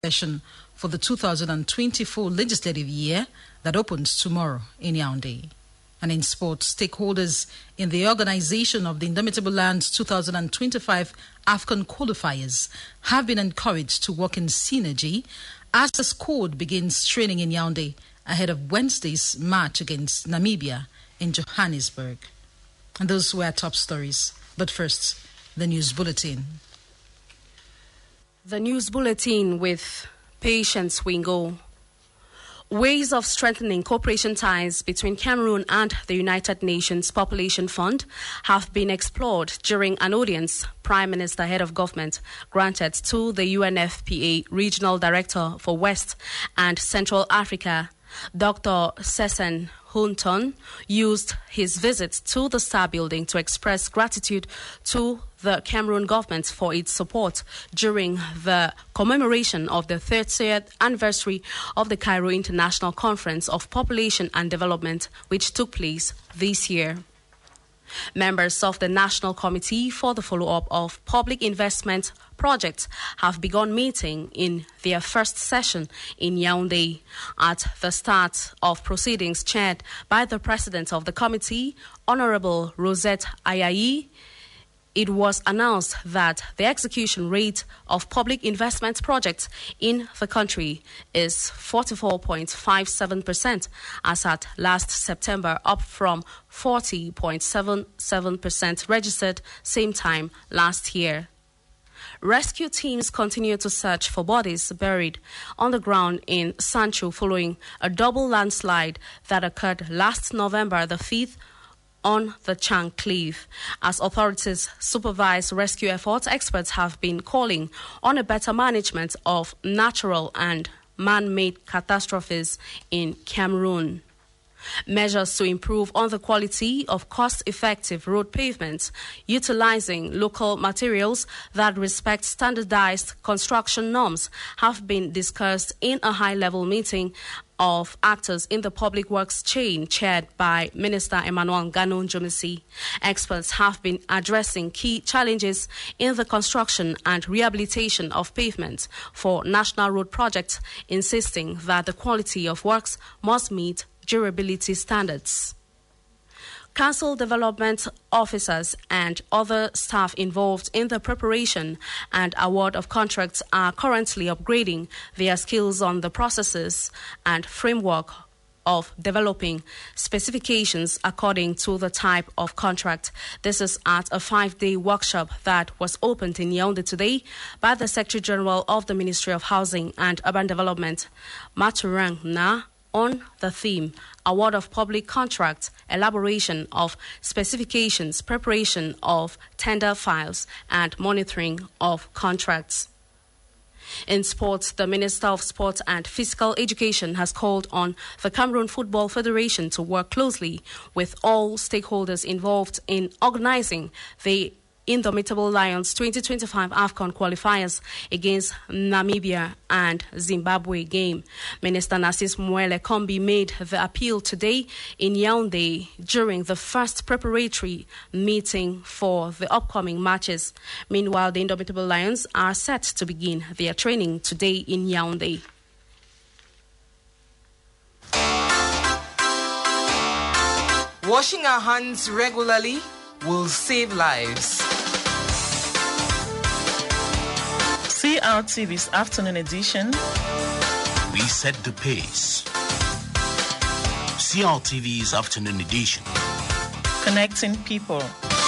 session for the 2024 legislative year that opens tomorrow in Yaoundé. And in sports, stakeholders in the organization of the Indomitable Lions 2025 AFCON qualifiers have been encouraged to work in synergy as the squad begins training in Yaoundé ahead of Wednesday's match against Namibia in Johannesburg. And those were our top stories. But first, the news bulletin. The news bulletin with Patience Wingo. Ways of strengthening cooperation ties between Cameroon and the United Nations Population Fund have been explored during an audience Prime Minister, Head of Government, granted to the UNFPA Regional Director for West and Central Africa. Dr. Sesen Hunton used his visit to the Star Building to express gratitude to the Cameroon government for its support during the commemoration of the 30th anniversary of the Cairo International Conference of Population and Development, which took place this year. Members of the National Committee for the Follow-up of Public Investment Projects have begun meeting in their first session in Yaoundé at the start of proceedings chaired by the President of the Committee, Honorable Rosette Ayayi. It was announced that the execution rate of public investment projects in the country is 44.57% as at last September, up from 40.77% registered same time last year. Rescue teams continue to search for bodies buried on the ground in Sancho following a double landslide that occurred last November the 5th on the Chang Cliff. As authorities supervise rescue efforts, experts have been calling on a better management of natural and man-made catastrophes in Cameroon. Measures to improve on the quality of cost-effective road pavements, utilizing local materials that respect standardized construction norms, have been discussed in a high-level meeting of actors in the public works chain chaired by Minister Emmanuel Ganon Jomisi. Experts have been addressing key challenges in the construction and rehabilitation of pavements for national road projects, insisting that the quality of works must meet durability standards. Council development officers and other staff involved in the preparation and award of contracts are currently upgrading their skills on the processes and framework of developing specifications according to the type of contract. This is at a 5-day workshop that was opened in Yaoundé today by the Secretary General of the Ministry of Housing and Urban Development, Maturang Na, on the theme, award of public contracts, elaboration of specifications, preparation of tender files, and monitoring of contracts. In sports, the Minister of Sport and Physical Education has called on the Cameroon Football Federation to work closely with all stakeholders involved in organizing the Indomitable Lions 2025 AFCON qualifiers against Namibia and Zimbabwe game. Minister Narcisse Mwele Kombi made the appeal today in Yaoundé during the first preparatory meeting for the upcoming matches. Meanwhile, the Indomitable Lions are set to begin their training today in Yaoundé. Washing our hands regularly will save lives. CRTV's afternoon edition. We set the pace. CRTV's afternoon edition. Connecting people.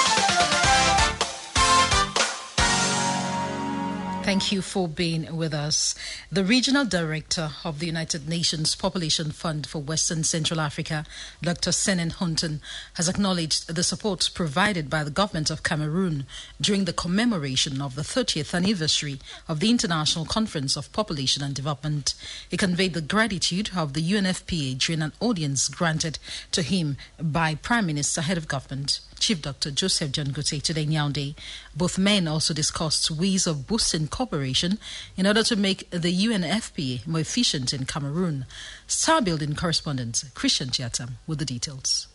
Thank you for being with us. The Regional Director of the United Nations Population Fund for Western Central Africa, Dr. Sesen Hunton, has acknowledged the support provided by the government of Cameroon during the commemoration of the 30th anniversary of the International Conference of Population and Development. He conveyed the gratitude of the UNFPA during an audience granted to him by Prime Minister, Head of Government, Chief Dr. Joseph John Gote, today in Yaoundé. Both men also discussed ways of boosting cooperation in order to make the UNFPA more efficient in Cameroon. Star Building correspondent Christian Chiatam with the details.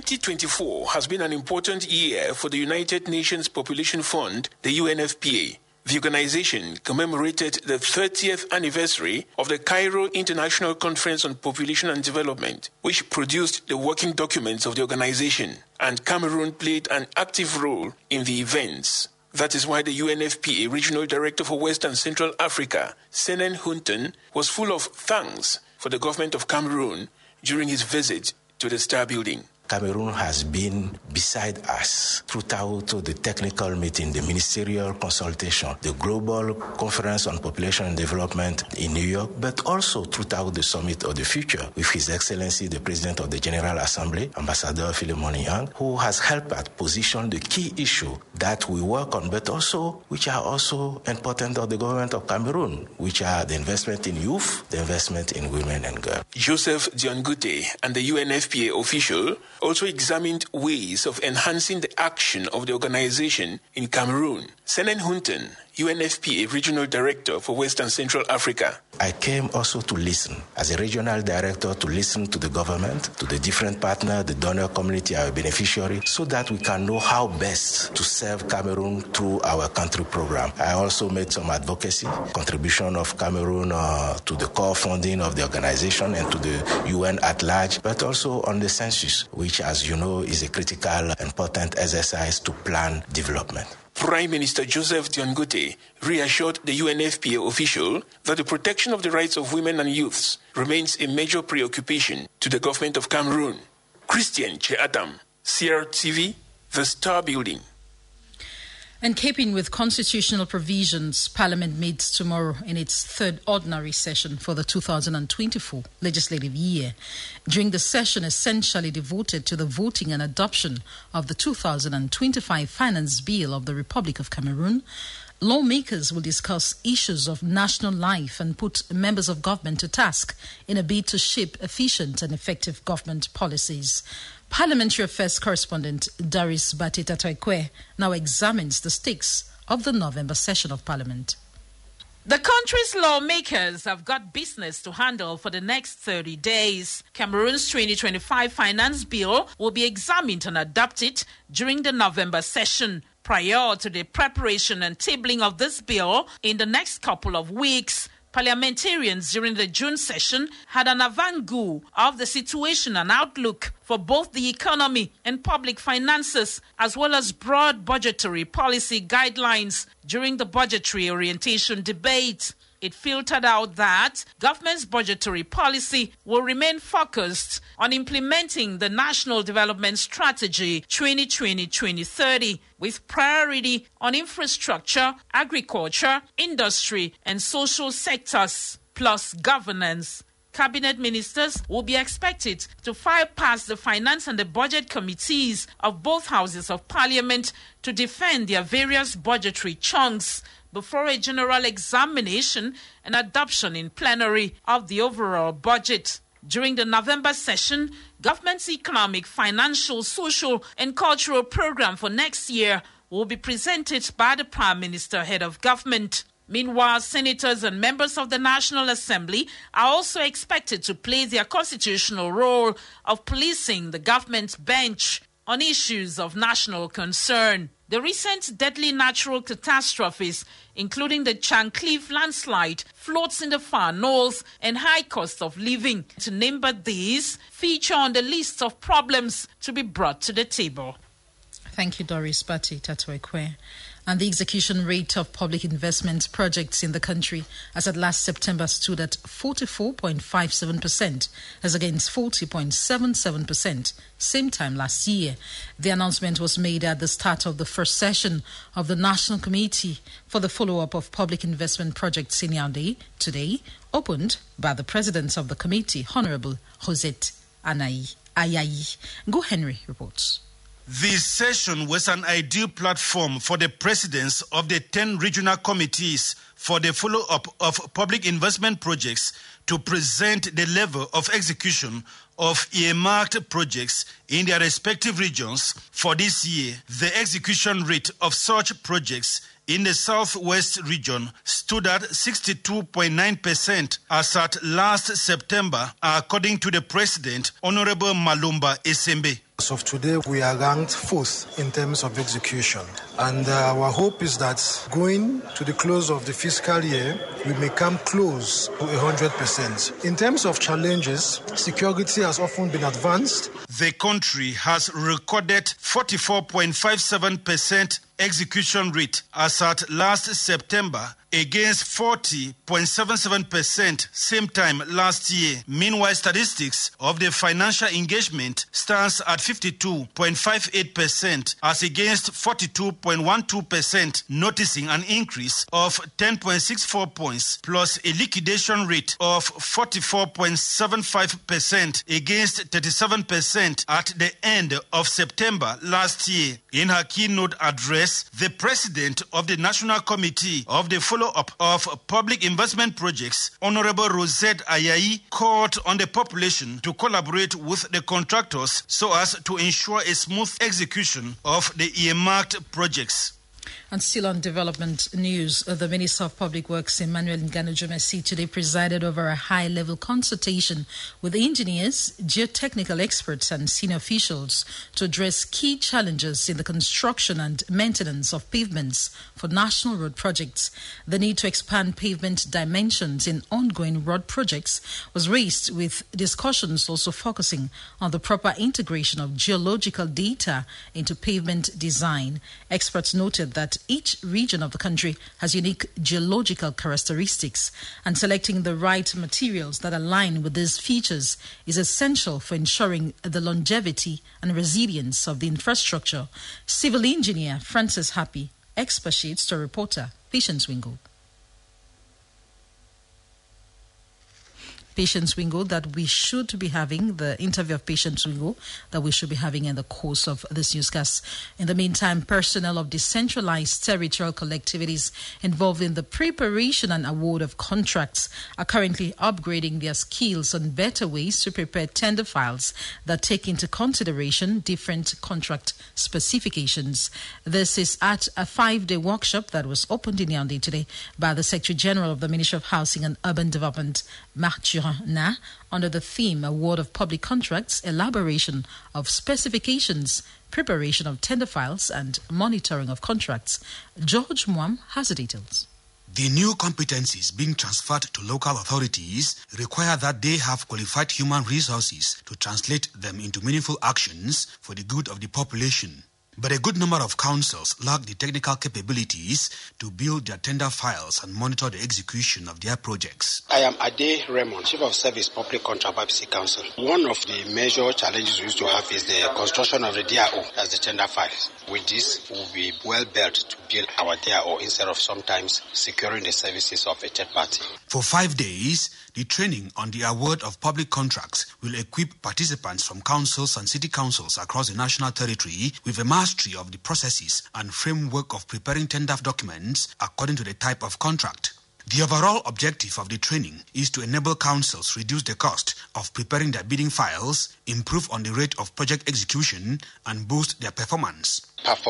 2024 has been an important year for the United Nations Population Fund, the UNFPA. The organization commemorated the 30th anniversary of the Cairo International Conference on Population and Development, which produced the working documents of the organization, and Cameroon played an active role in the events. That is why the UNFPA Regional Director for West and Central Africa, Senen Hunten, was full of thanks for the government of Cameroon during his visit to the Star Building. Cameroon has been beside us throughout the technical meeting, the ministerial consultation, the Global Conference on Population and Development in New York, but also throughout the Summit of the Future with His Excellency, the President of the General Assembly, Ambassador Philemon Yang, who has helped us position the key issue that we work on, but also which are also important of the government of Cameroon, which are the investment in youth, the investment in women and girls. Joseph Diongute and the UNFPA official also examined ways of enhancing the action of the organization in Cameroon. Senen Hunten, UNFPA Regional Director for West and Central Africa. I came also to listen, as a regional director, to listen to the government, to the different partners, the donor community, our beneficiary, so that we can know how best to serve Cameroon through our country program. I also made some advocacy, contribution of Cameroon to the core funding of the organization and to the UN at large, but also on the census, which, as you know, is a critical, important exercise to plan development. Prime Minister Joseph Diongute reassured the UNFPA official that the protection of the rights of women and youths remains a major preoccupation to the government of Cameroon. Christian Cheatam, CRTV, The Star Building. And keeping with constitutional provisions, Parliament meets tomorrow in its third ordinary session for the 2024 legislative year. During the session essentially devoted to the voting and adoption of the 2025 Finance Bill of the Republic of Cameroon, lawmakers will discuss issues of national life and put members of government to task in a bid to shape efficient and effective government policies. Parliamentary Affairs correspondent Doris Batty-Tatoikwe now examines the stakes of the November session of Parliament. The country's lawmakers have got business to handle for the next 30 days. Cameroon's 2025 Finance Bill will be examined and adopted during the November session. Prior to the preparation and tabling of this bill in the next couple of weeks, parliamentarians during the June session had an avant-goût of the situation and outlook for both the economy and public finances, as well as broad budgetary policy guidelines during the budgetary orientation debate. It filtered out that government's budgetary policy will remain focused on implementing the National Development Strategy 2020-2030, with priority on infrastructure, agriculture, industry, and social sectors, plus governance. Cabinet ministers will be expected to file past the Finance and the Budget Committees of both houses of Parliament to defend their various budgetary chunks before a general examination and adoption in plenary of the overall budget. During the November session, government's economic, financial, social, and cultural program for next year will be presented by the Prime Minister, head of government. Meanwhile, senators and members of the National Assembly are also expected to play their constitutional role of policing the government's bench on issues of national concern. The recent deadly natural catastrophes, including the Chancliffe landslide, floods in the far north, and high cost of living, to name but these, feature on the list of problems to be brought to the table. Thank you, Doris Batty-Tatoikwe. And the execution rate of public investment projects in the country as at last September stood at 44.57%, as against 40.77% same time last year. The announcement was made at the start of the first session of the National Committee for the follow-up of public investment projects in Yaoundé today, opened by the President of the Committee, Honorable Josette Ayayi. Go Henry reports. This session was an ideal platform for the presidents of the 10 regional committees for the follow-up of public investment projects to present the level of execution of earmarked projects in their respective regions. For this year, the execution rate of such projects in the Southwest region stood at 62.9% as at last September, according to the President, Honorable Malumba Esembe. As of today, we are ranked 4th in terms of execution. And our hope is that going to the close of the fiscal year, we may come close to 100%. In terms of challenges, security has often been advanced. The country has recorded 44.57% execution rate as at last September against 40.77% same time last year. Meanwhile, statistics of the financial engagement stands at 52.58% as against 42.12%, noticing an increase of 10.64 points plus a liquidation rate of 44.75% against 37% at the end of September last year. In her keynote address, the president of the National Committee of the Follow-up of Public Investment Projects, Honorable Rosette Ayayi, called on the population to collaborate with the contractors so as to ensure a smooth execution of the earmarked projects. And still on development news, the Minister of Public Works, Emmanuel Ngano-Jumesi, today presided over a high-level consultation with engineers, geotechnical experts and senior officials to address key challenges in the construction and maintenance of pavements for national road projects. The need to expand pavement dimensions in ongoing road projects was raised, with discussions also focusing on the proper integration of geological data into pavement design. Experts noted that each region of the country has unique geological characteristics, and selecting the right materials that align with these features is essential for ensuring the longevity and resilience of the infrastructure. Civil engineer Francis Happy expatiates to reporter Patience Wingo. Patience Wingo, that we should be having, the interview of Patience Wingo that we should be having in the course of this newscast. In the meantime, personnel of decentralized territorial collectivities involved in the preparation and award of contracts are currently upgrading their skills on better ways to prepare tender files that take into consideration different contract specifications. This is at a 5-day workshop that was opened in Yaoundé today by the Secretary General of the Ministry of Housing and Urban Development, Marc Durand, under the theme Award of Public Contracts, Elaboration of Specifications, Preparation of Tender Files and Monitoring of Contracts. George Mwam has the details. The new competencies being transferred to local authorities require that they have qualified human resources to translate them into meaningful actions for the good of the population. But a good number of councils lack the technical capabilities to build their tender files and monitor the execution of their projects. I am Ade Raymond, Chief of Service Public Contract BBC Council. One of the major challenges we used to have is the construction of the DRO, that's the tender files. With this, we'll be well built to build our DRO instead of sometimes securing the services of a third party. For 5 days, the training on the award of public contracts will equip participants from councils and city councils across the national territory with a mastery of the processes and framework of preparing tender documents according to the type of contract. The overall objective of the training is to enable councils reduce the cost of preparing their bidding files, improve on the rate of project execution, and boost their performance.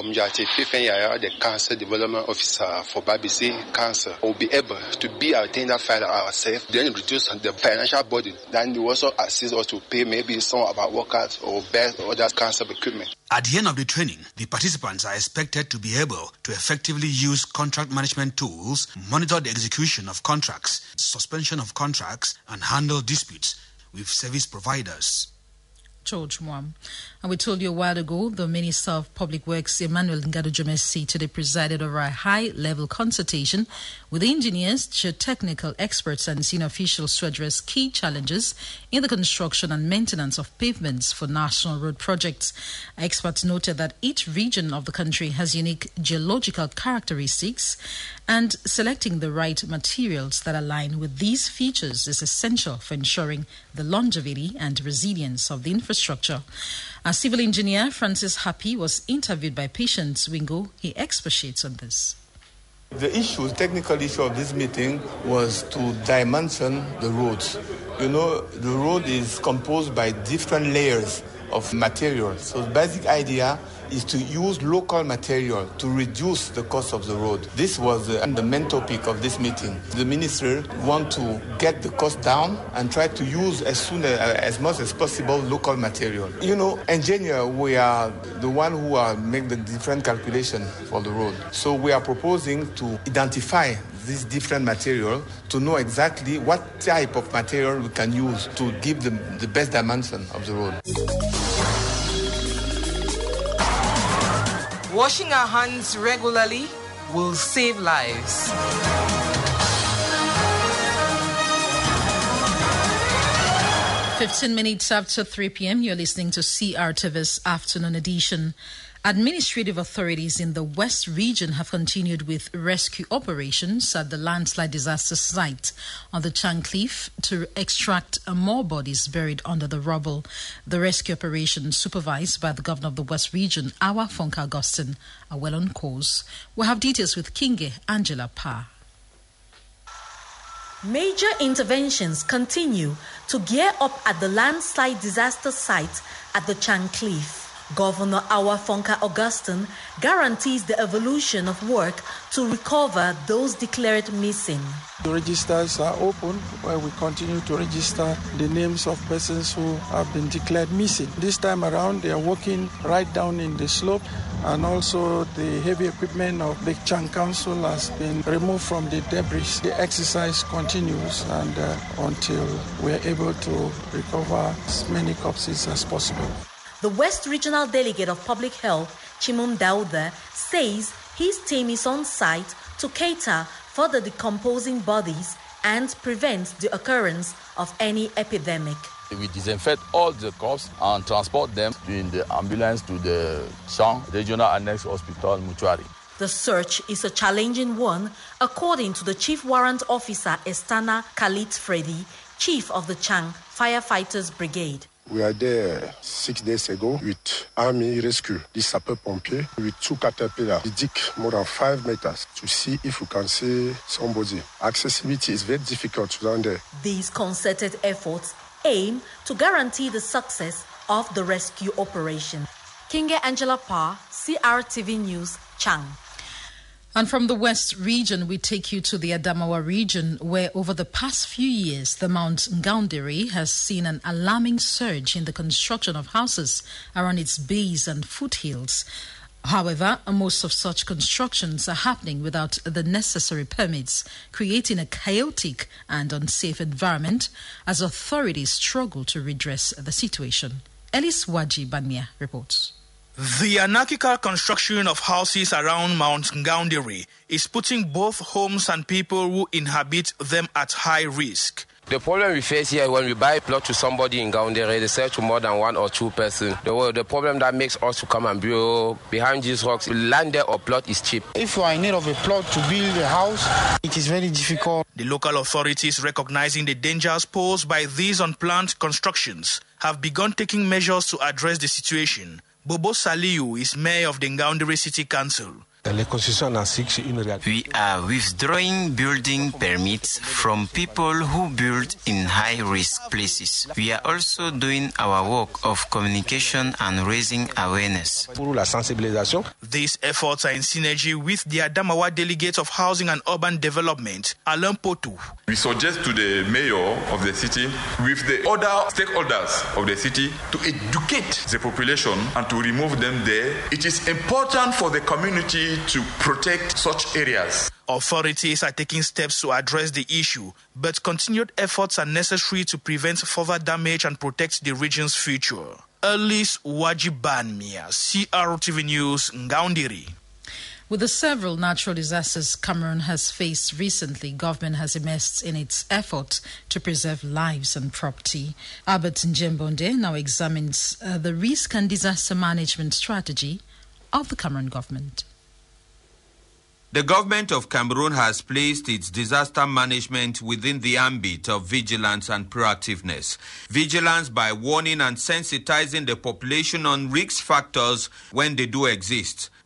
The Council Development Officer for BBC Council will be able to be our tender file ourselves, then reduce the financial burden. Then we also assist us to pay maybe some of our workers or best or other council equipment. At the end of the training, the participants are expected to be able to effectively use contract management tools, monitor the execution of contracts, suspension of contracts, and handle disputes with service providers. George Mwam. And we told you a while ago, the Minister of Public Works, Emmanuel Ngano-Jumesi, today presided over a high-level consultation with engineers, geotechnical experts and senior officials to address key challenges in the construction and maintenance of pavements for national road projects. Experts noted that each region of the country has unique geological characteristics, and selecting the right materials that align with these features is essential for ensuring the longevity and resilience of the infrastructure. Our civil engineer, Francis Happy, was interviewed by Patience Wingo. He expatiates on this. The technical issue of this meeting was to dimension the roads. You know, the road is composed by different layers of material. So the basic idea is to use local material to reduce the cost of the road. This was the main topic of this meeting. The minister want to get the cost down and try to use as much as possible local material. Engineer, we are the one who make the different calculation for the road. So we are proposing to identify this different material to know exactly what type of material we can use to give the best dimension of the road. Washing our hands regularly will save lives. "15 after 3 p.m., you're listening to CRTV's Afternoon Edition. Administrative authorities in the West region have continued with rescue operations at the landslide disaster site on the Chang Cliff to extract more bodies buried under the rubble. The rescue operation, supervised by the governor of the West region, Awa Fonka Augustine, are well on course. We have details with Kinge Angela Pa. Major interventions continue to gear up at the landslide disaster site at the Chang Cliff. Governor Awa Fonka Augustine guarantees the evolution of work to recover those declared missing. The registers are open where we continue to register the names of persons who have been declared missing. This time around, they are working right down in the slope, and also the heavy equipment of Big Chang Council has been removed from the debris. The exercise continues and until we are able to recover as many corpses as possible. The West Regional Delegate of Public Health, Chimum Dauda, says his team is on site to cater for the decomposing bodies and prevent the occurrence of any epidemic. We disinfect all the corpses and transport them in the ambulance to the Chang Regional Annex Hospital Mortuary. The search is a challenging one, according to the Chief Warrant Officer Estana Khalid Freddy, Chief of the Chang Firefighters Brigade. We are there 6 days ago with Army Rescue, the sapeur-pompier, with 2 caterpillars. We dig more than 5 meters to see if we can see somebody. Accessibility is very difficult down there. These concerted efforts aim to guarantee the success of the rescue operation. Kinge Angela Pa, CRTV News, Chang. And from the West region, we take you to the Adamawa region, where over the past few years, the Mount Ngaoundéré has seen an alarming surge in the construction of houses around its base and foothills. However, most of such constructions are happening without the necessary permits, creating a chaotic and unsafe environment as authorities struggle to redress the situation. Ellis Waji Bania reports. The anarchical construction of houses around Mount Ngaoundéré is putting both homes and people who inhabit them at high risk. The problem we face here when we buy a plot to somebody in Ngaoundéré, they sell to more than 1 or 2 persons. The problem that makes us to come and build behind these rocks, land there or plot is cheap. If you are in need of a plot to build a house, it is very difficult. The local authorities, recognizing the dangers posed by these unplanned constructions, have begun taking measures to address the situation. Bobo Saliu is mayor of the Ngaoundéré City Council. We are withdrawing building permits from people who build in high-risk places. We are also doing our work of communication and raising awareness. These efforts are in synergy with the Adamawa Delegate of Housing and Urban Development, Alain Potou. We suggest to the mayor of the city, with the other stakeholders of the city, to educate the population and to remove them there. It is important for the community to protect such areas. Authorities are taking steps to address the issue, but continued efforts are necessary to prevent further damage and protect the region's future. Ellis Wajibanmia, CRTV News, Ngaoundéré. With the several natural disasters Cameroon has faced recently, government has immersed in its effort to preserve lives and property. Albert Njembonde now examines the risk and disaster management strategy of the Cameroon government. The government of Cameroon has placed its disaster management within the ambit of vigilance and proactiveness. Vigilance by warning and sensitizing the population on risk factors when they do exist,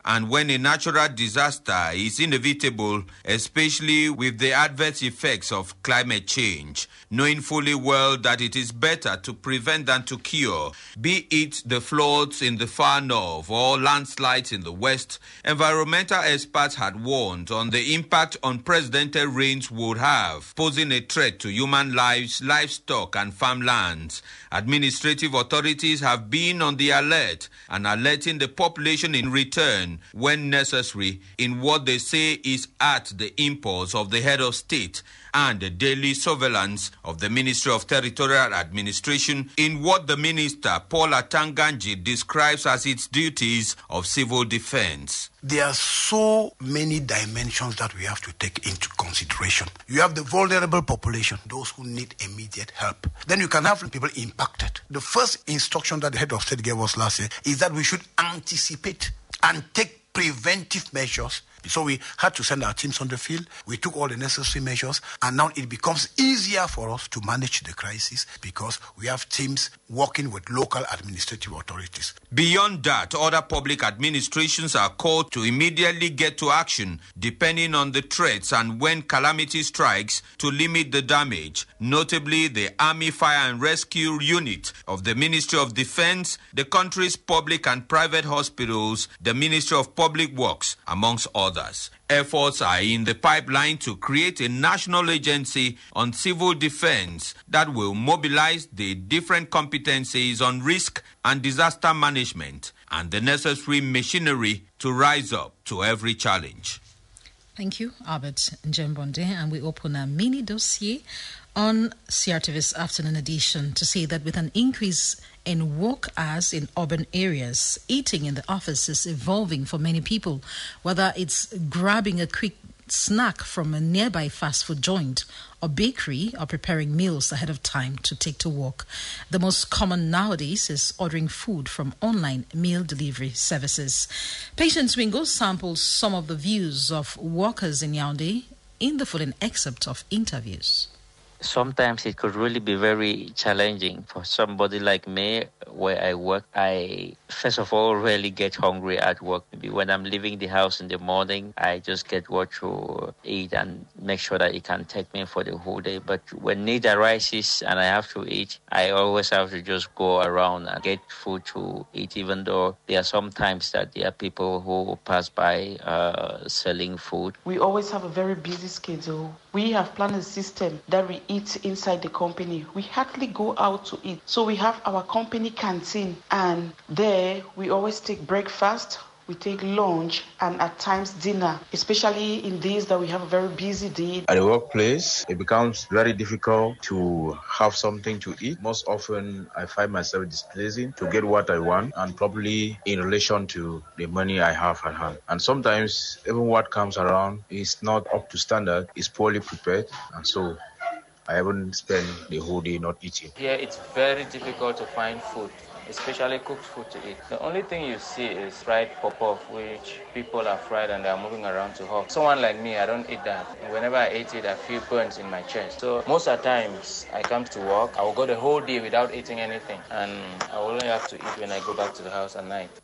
And when a natural disaster is inevitable, especially with the adverse effects of climate change, knowing fully well that it is better to prevent than to cure, be it the floods in the far north or landslides in the west, environmental experts had warned on the impact unprecedented rains would have, posing a threat to human lives, livestock and farmlands. Administrative authorities have been on the alert and alerting the population in return when necessary in what they say is at the impulse of the head of state and the daily surveillance of the Ministry of Territorial Administration in what the minister, Paul Atanganji, describes as its duties of civil defense. There are so many dimensions that we have to take into consideration. You have the vulnerable population, those who need immediate help. Then you can have people impacted. The first instruction that the head of state gave us last year is that we should anticipate and take preventive measures. So we had to send our teams on the field. We took all the necessary measures, and now it becomes easier for us to manage the crisis because we have teams working with local administrative authorities. Beyond that, other public administrations are called to immediately get to action depending on the threats and when calamity strikes to limit the damage, notably the Army Fire and Rescue Unit of the Ministry of Defense, the country's public and private hospitals, the Ministry of Public Works, amongst others. Efforts are in the pipeline to create a national agency on civil defense that will mobilize the different competencies on risk and disaster management and the necessary machinery to rise up to every challenge. Thank you, Albert Njembonde. And we open a mini dossier on CRTV's afternoon edition to say that with an increase in work hours in urban areas, eating in the office is evolving for many people, whether it's grabbing a quick snack from a nearby fast food joint or bakery or preparing meals ahead of time to take to work. The most common nowadays is ordering food from online meal delivery services. Patience Wingo samples some of the views of workers in Yaoundé in the following excerpt of interviews. Sometimes it could really be very challenging for somebody like me where I work. I, first of all, really get hungry at work. Maybe when I'm leaving the house in the morning, I just get what to eat and make sure that it can take me for the whole day. But when need arises and I have to eat, I always have to just go around and get food to eat, even though there are some times that there are people who pass by selling food. We always have a very busy schedule. We have planned a system that we eat inside the company. We hardly go out to eat. So we have our company canteen, and there we always take breakfast, we take lunch, and at times dinner, especially in days that we have a very busy day. At the workplace, it becomes very difficult to have something to eat. Most often, I find myself displeasing to get what I want, and probably in relation to the money I have at hand. And sometimes, even what comes around is not up to standard, is poorly prepared, and so I haven't spent the whole day not eating. Here it's very difficult to find food, especially cooked food to eat. The only thing you see is fried pop-off, which people are fried and they are moving around to hawk. Someone like me, I don't eat that. Whenever I eat it, I feel burns in my chest. So most of the times I come to work, I will go the whole day without eating anything. And I will only have to eat when I go back to the house at night.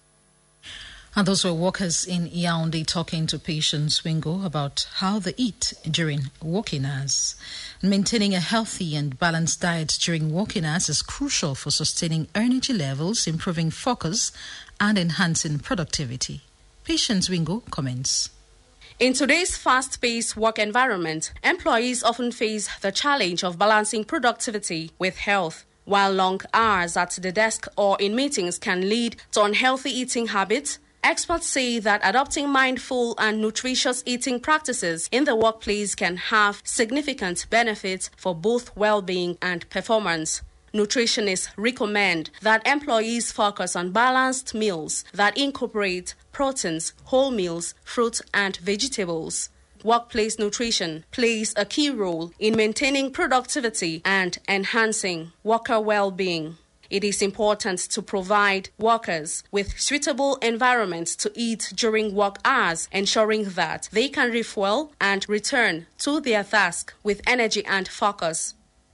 And those were workers in Yaoundé talking to Patience Wingo about how they eat during working hours. Maintaining a healthy and balanced diet during working hours is crucial for sustaining energy levels, improving focus, and enhancing productivity. Patience Wingo comments. In today's fast-paced work environment, employees often face the challenge of balancing productivity with health. While long hours at the desk or in meetings can lead to unhealthy eating habits, experts say that adopting mindful and nutritious eating practices in the workplace can have significant benefits for both well-being and performance. Nutritionists recommend that employees focus on balanced meals that incorporate proteins, whole meals, fruit, and vegetables. Workplace nutrition plays a key role in maintaining productivity and enhancing worker well-being. It is important to provide workers with suitable environments to eat during work hours, ensuring that they can refuel and return to their task with energy and focus.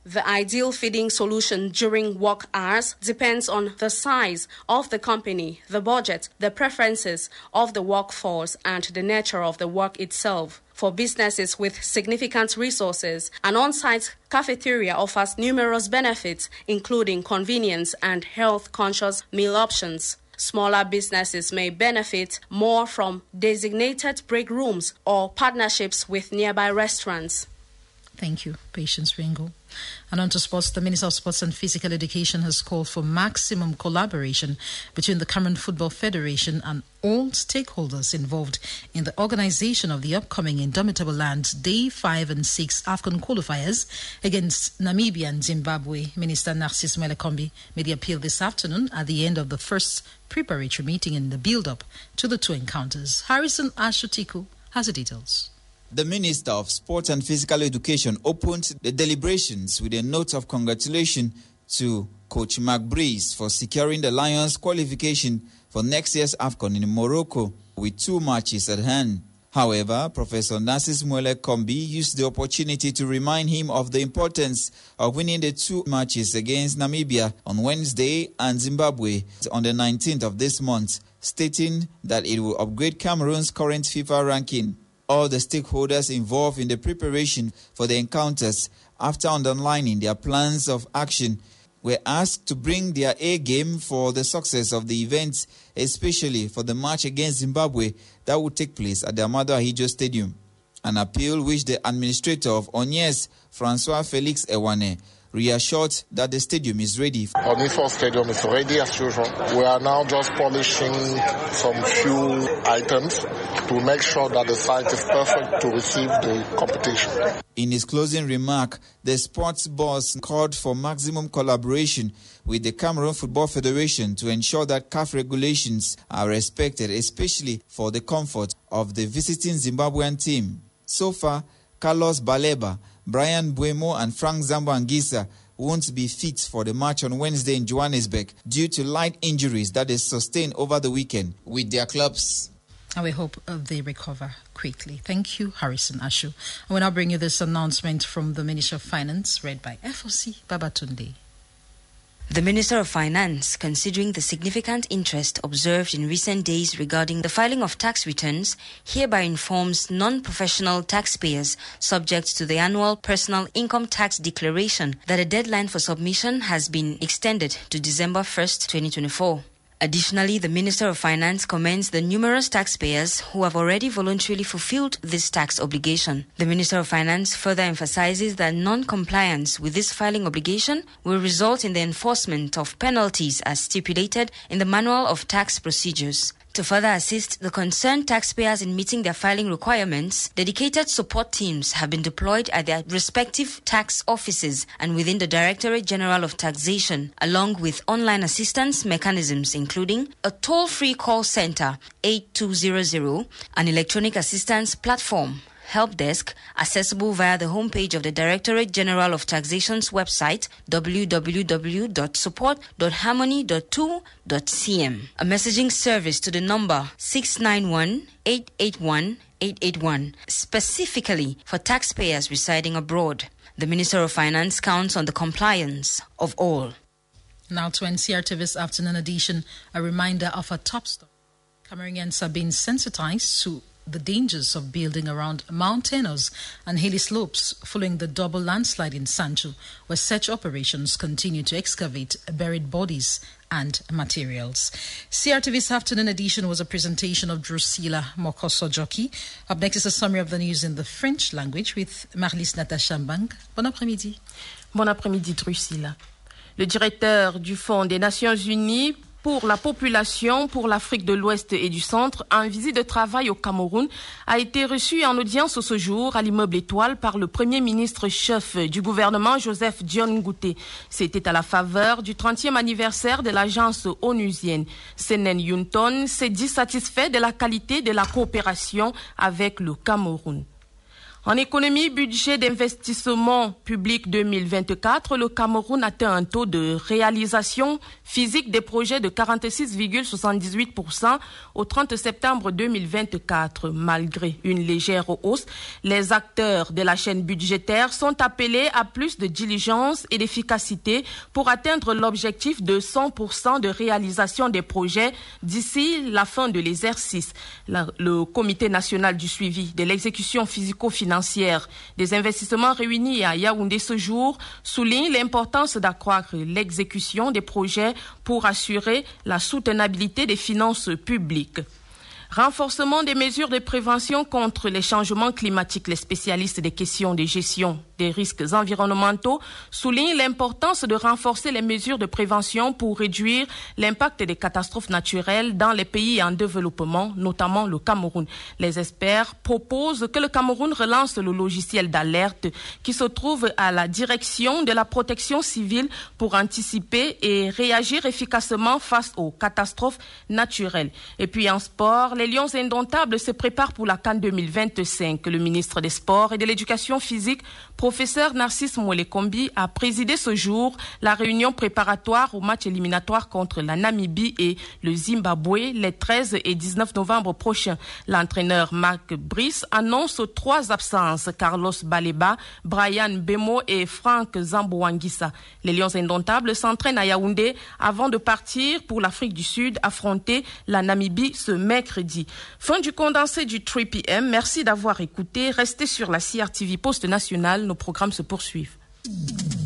The ideal feeding solution during work hours depends on the size of the company, the budget, the preferences of the workforce, and the nature of the work itself. For businesses with significant resources, an on-site cafeteria offers numerous benefits, including convenience and health-conscious meal options. Smaller businesses may benefit more from designated break rooms or partnerships with nearby restaurants. Thank you, Patience Ringo. And on to sports, the Minister of Sports and Physical Education has called for maximum collaboration between the Cameroon Football Federation and all stakeholders involved in the organization of the upcoming Indomitable Land Day 5 and 6 AFCON qualifiers against Namibia and Zimbabwe. Minister Narcisse Mwelekombi made the appeal this afternoon at the end of the first preparatory meeting in the build-up to the two encounters. Harrison Ashutiku has the details. The Minister of Sport and Physical Education opened the deliberations with a note of congratulation to Coach Mark Breeze for securing the Lions qualification for next year's AFCON in Morocco with 2 matches at hand. However, Professor Narcisse Mwelekombi used the opportunity to remind him of the importance of winning the 2 matches against Namibia on Wednesday and Zimbabwe on the 19th of this month, stating that it will upgrade Cameroon's current FIFA ranking. All the stakeholders involved in the preparation for the encounters, after underlining their plans of action, were asked to bring their A game for the success of the events, especially for the match against Zimbabwe that will take place at the Amado Ahijo Stadium. An appeal which the administrator of Onyes, Francois Felix Ewane, reassured that the stadium is ready. Onifor Stadium is ready as usual. We are now just polishing some few items to make sure that the site is perfect to receive the competition. In his closing remark, the sports boss called for maximum collaboration with the Cameroon Football Federation to ensure that CAF regulations are respected, especially for the comfort of the visiting Zimbabwean team. So far, Carlos Baleba, Brian Buemo and Frank Zambo-Anguissa won't be fit for the match on Wednesday in Johannesburg due to light injuries that they sustained over the weekend with their clubs. And we hope they recover quickly. Thank you, Harrison Ashu. I will now bring you this announcement from the Minister of Finance, read by FOC Babatunde. The Minister of Finance, considering the significant interest observed in recent days regarding the filing of tax returns, hereby informs non-professional taxpayers subject to the annual personal income tax declaration that a deadline for submission has been extended to December 1st, 2024. Additionally, the Minister of Finance commends the numerous taxpayers who have already voluntarily fulfilled this tax obligation. The Minister of Finance further emphasizes that non-compliance with this filing obligation will result in the enforcement of penalties as stipulated in the Manual of Tax Procedures. To further assist the concerned taxpayers in meeting their filing requirements, dedicated support teams have been deployed at their respective tax offices and within the Directorate General of Taxation, along with online assistance mechanisms including a toll-free call center 8200, an electronic assistance platform, help desk, accessible via the homepage of the Directorate General of Taxation's website, www.support.harmony.2.cm. A messaging service to the number 691-881-881, specifically for taxpayers residing abroad. The Minister of Finance counts on the compliance of all. Now to NCRTV's afternoon edition, a reminder of a top story. Cameroonians are being sensitized to the dangers of building around mountainous and hilly slopes following the double landslide in Sancho, where search operations continue to excavate buried bodies and materials. CRTV's afternoon edition was a presentation of Drusilla Mokoso-Joki. Up next is a summary of the news in the French language with Marlise Natashambang. Bon après-midi. Bon après-midi, Drusilla. Le directeur du Fonds des Nations Unies pour la population pour l'Afrique de l'Ouest et du Centre, en visite de travail au Cameroun, a été reçu en audience ce jour à l'immeuble Étoile par le Premier ministre chef du gouvernement, Joseph Dione Ngouté. C'était à la faveur du 30e anniversaire de l'agence onusienne. Senen Yunton s'est dit satisfait de la qualité de la coopération avec le Cameroun. En économie, budget d'investissement public 2024, le Cameroun atteint un taux de réalisation physique des projets de 46,78% au 30 septembre 2024. Malgré une légère hausse, les acteurs de la chaîne budgétaire sont appelés à plus de diligence et d'efficacité pour atteindre l'objectif de 100% de réalisation des projets d'ici la fin de l'exercice. Le Comité national du suivi de l'exécution physico-financière des investissements réunis à Yaoundé ce jour souligne l'importance d'accroître l'exécution des projets pour assurer la soutenabilité des finances publiques. Renforcement des mesures de prévention contre les changements climatiques. Les spécialistes des questions de gestion des risques environnementaux soulignent l'importance de renforcer les mesures de prévention pour réduire l'impact des catastrophes naturelles dans les pays en développement, notamment le Cameroun. Les experts proposent que le Cameroun relance le logiciel d'alerte qui se trouve à la direction de la protection civile pour anticiper et réagir efficacement face aux catastrophes naturelles. Et puis en sport, les Lions indomptables se préparent pour la CAN 2025. Le ministre des Sports et de l'Éducation physique, professeur Narcisse Mouelekombi, a présidé ce jour la réunion préparatoire au match éliminatoire contre la Namibie et le Zimbabwe les 13 et 19 novembre prochains. L'entraîneur Marc Brice annonce 3 absences: Carlos Baleba, Brian Bemo et Franck Zambouanguissa. Les Lions indomptables s'entraînent à Yaoundé avant de partir pour l'Afrique du Sud affronter la Namibie ce mercredi. Fin du condensé du 3 PM. Merci d'avoir écouté. Restez sur la CRTV Poste Nationale. Nos programmes se poursuivent.